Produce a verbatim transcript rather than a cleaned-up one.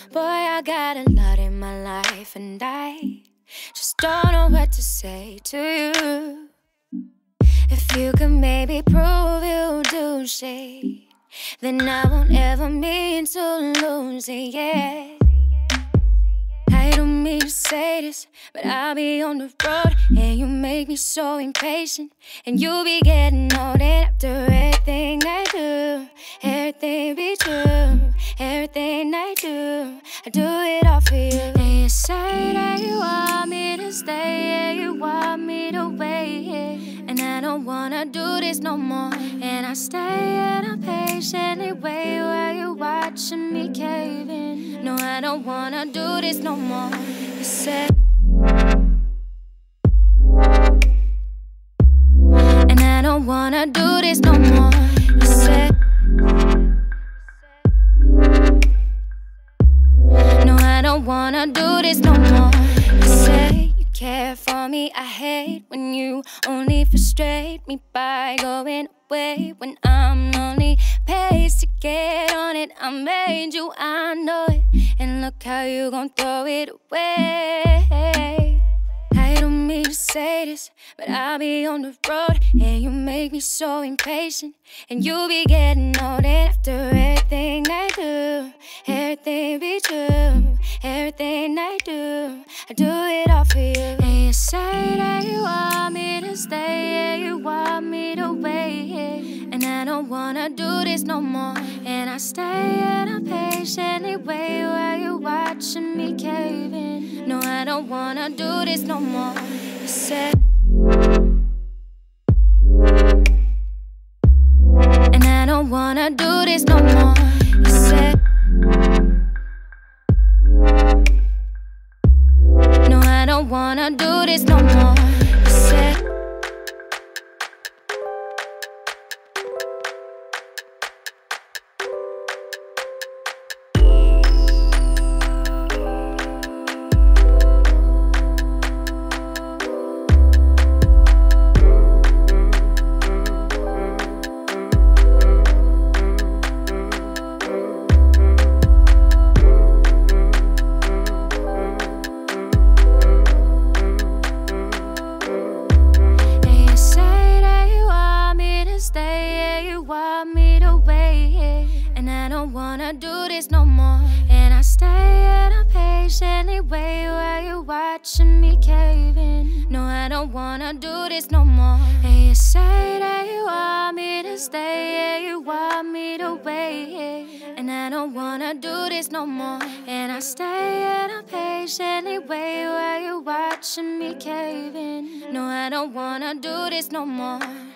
Boy, I got a lot in my life, and I just don't know what to say to you. If you could maybe prove you do shade, then I won't ever mean to lose it, yeah. I don't mean to say this, but I'll be on the road, and you make me so impatient, and you'll be getting old. And after everything I do, everything be true, everything I do, I do it all for you. And you say that you want me to stay, yeah, you want me to wait, yeah. And I don't wanna do this no more, and I stay and I patiently wait while you're watching me cave in. No, I don't wanna do this no more. You said, and I don't wanna do this no more. You said, no, I don't wanna do this no more. You say you care for me, I hate when you only frustrate me by going away when I'm lonely. Pays to get on it, I made you, I know it, and look how you gon' throw it away. I don't mean to say this, but I'll be on the road, and you make me so impatient, and you be getting old. And after everything I do, everything be true, everything I do, I do it all for you. And you say that you want me to stay, yeah, you want me to wait, yeah. And I don't wanna do this no more, and I stay and I patiently wait while you're watching me cave in. No, I don't wanna do this no more. You said, and I don't wanna do this no more. You said, no, I don't wanna do this no more. You said, do this no more, and I stay and I patiently wait while you're watching me cave in. No, I don't wanna do this no more. And you say that you want me to stay, yeah, you want me to wait, yeah. And I don't wanna do this no more, and I stay and I patiently wait while you're watching me cave in. No, I don't wanna do this no more.